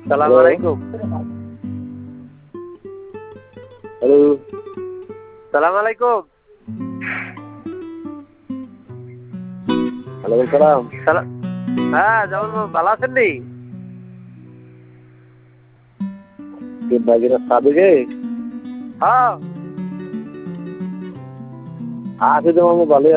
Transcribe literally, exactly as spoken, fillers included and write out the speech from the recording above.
সালাম আলাইকুম। হ্যালো, সালাম আলাইকুম। ওয়ালাইকুম সালাম। সালাম। হ্যাঁ জামাল বাবু ভালো আছেন নি? কে বাগেরা সাবেকে? হ্যাঁ আছে তো মামু ভালোই